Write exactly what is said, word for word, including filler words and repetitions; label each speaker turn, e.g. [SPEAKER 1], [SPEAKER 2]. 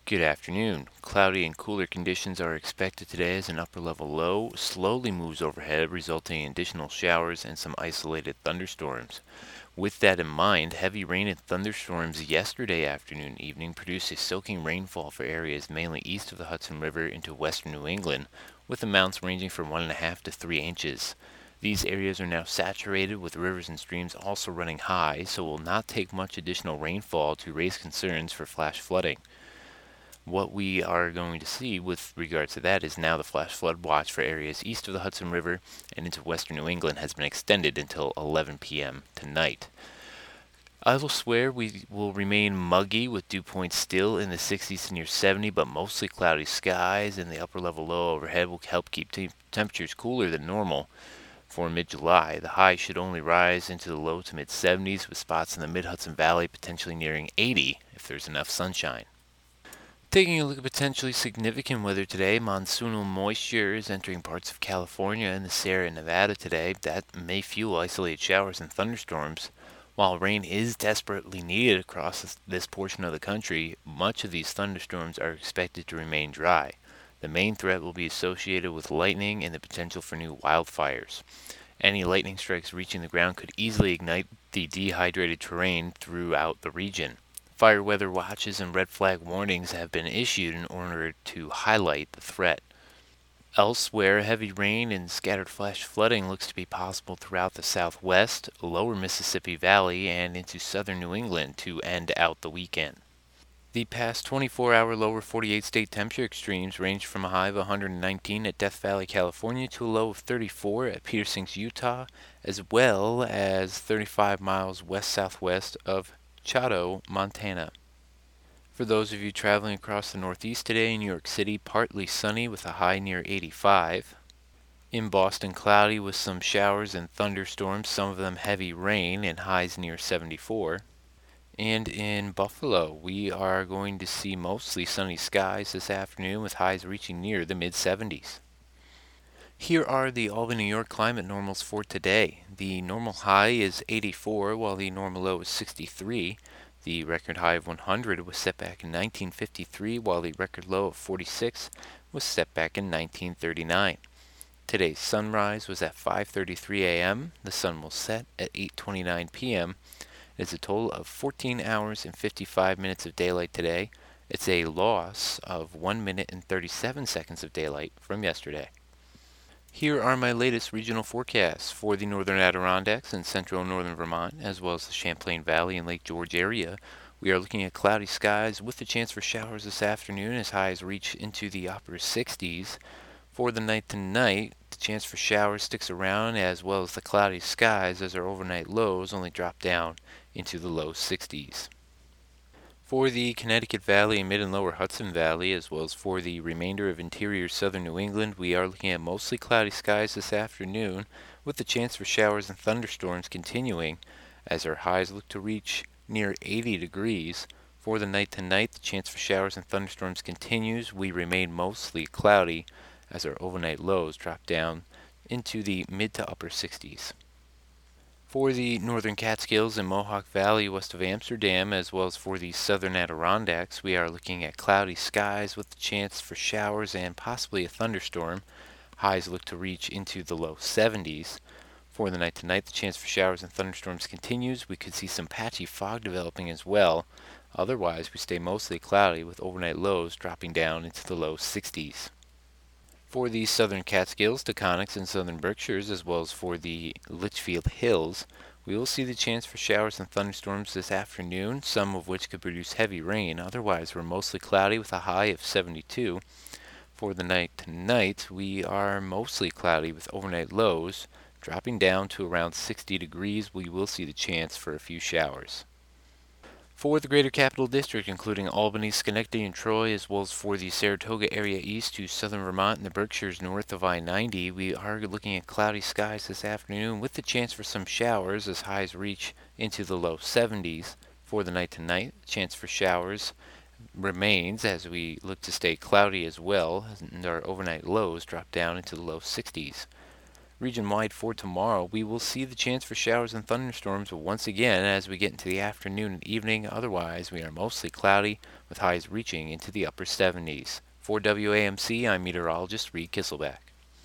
[SPEAKER 1] Good afternoon. Cloudy and cooler conditions are expected today as an upper level low slowly moves overhead, resulting in additional showers and some isolated thunderstorms. With that in mind, heavy rain and thunderstorms yesterday afternoon and evening produced a soaking rainfall for areas mainly east of the Hudson River into western New England, with amounts ranging from one and a half to three inches. These areas are now saturated with rivers and streams also running high, so it will not take much additional rainfall to raise concerns for flash flooding. What we are going to see with regards to that is now the flash flood watch for areas east of the Hudson River and into western New England has been extended until eleven p m tonight. Elsewhere, we will remain muggy with dew points still in the sixties to near seventy, but mostly cloudy skies, and the upper level low overhead will help keep te- temperatures cooler than normal. For mid-July, the high should only rise into the low to mid seventies, with spots in the mid-Hudson Valley potentially nearing eighty if there's enough sunshine. Taking a look at potentially significant weather today, monsoonal moisture is entering parts of California and the Sierra Nevada today. That may fuel isolated showers and thunderstorms. While rain is desperately needed across this, this portion of the country, much of these thunderstorms are expected to remain dry. The main threat will be associated with lightning and the potential for new wildfires. Any lightning strikes reaching the ground could easily ignite the dehydrated terrain throughout the region. Fire weather watches and red flag warnings have been issued in order to highlight the threat. Elsewhere, heavy rain and scattered flash flooding looks to be possible throughout the southwest, lower Mississippi Valley, and into southern New England to end out the weekend. The past twenty-four hour lower forty-eight state temperature extremes ranged from a high of one hundred nineteen at Death Valley, California to a low of thirty-four at Peterson's, Utah, as well as thirty-five miles west southwest of Chato, Montana. For those of you traveling across the Northeast today, in New York City, partly sunny with a high near eighty-five. In Boston, cloudy with some showers and thunderstorms, some of them heavy rain, and highs near seventy-four. And in Buffalo, we are going to see mostly sunny skies this afternoon with highs reaching near the mid seventies. Here are the Albany, New York climate normals for today. The normal high is eighty-four, while the normal low is sixty-three. The record high of one hundred was set back in nineteen fifty-three, while the record low of forty-six was set back in nineteen thirty-nine. Today's sunrise was at five thirty-three a m. The sun will set at eight twenty-nine p m It's a total of fourteen hours and fifty-five minutes of daylight today. It's a loss of one minute and thirty-seven seconds of daylight from yesterday. Here are my latest regional forecasts for the northern Adirondacks and central and northern Vermont, as well as the Champlain Valley and Lake George area. We are looking at cloudy skies with the chance for showers this afternoon as highs reach into the upper sixties. For the night tonight, the chance for showers sticks around as well as the cloudy skies as our overnight lows only drop down into the low sixties. For the Connecticut Valley and Mid and Lower Hudson Valley, as well as for the remainder of interior southern New England, we are looking at mostly cloudy skies this afternoon, with the chance for showers and thunderstorms continuing as our highs look to reach near eighty degrees. For the night tonight, the chance for showers and thunderstorms continues. We remain mostly cloudy as our overnight lows drop down into the mid to upper sixties. For the northern Catskills and Mohawk Valley west of Amsterdam, as well as for the southern Adirondacks, we are looking at cloudy skies with the chance for showers and possibly a thunderstorm. Highs look to reach into the low seventies. For the night tonight, the chance for showers and thunderstorms continues. We could see some patchy fog developing as well. Otherwise, we stay mostly cloudy with overnight lows dropping down into the low sixties. For the southern Catskills, Taconics, and southern Berkshires, as well as for the Litchfield Hills, we will see the chance for showers and thunderstorms this afternoon, some of which could produce heavy rain. Otherwise, we're mostly cloudy with a high of seventy-two. For the night tonight, we are mostly cloudy with overnight lows dropping down to around sixty degrees. We will see the chance for a few showers. For the Greater Capital District, including Albany, Schenectady, and Troy, as well as for the Saratoga area east to southern Vermont and the Berkshires north of I ninety, we are looking at cloudy skies this afternoon with the chance for some showers as highs reach into the low seventies. For the night tonight, the chance for showers remains as we look to stay cloudy as well, and our overnight lows drop down into the low sixties. Region-wide for tomorrow, we will see the chance for showers and thunderstorms once again as we get into the afternoon and evening. Otherwise, we are mostly cloudy with highs reaching into the upper seventies. For W A M C, I'm meteorologist Reed Kisselback.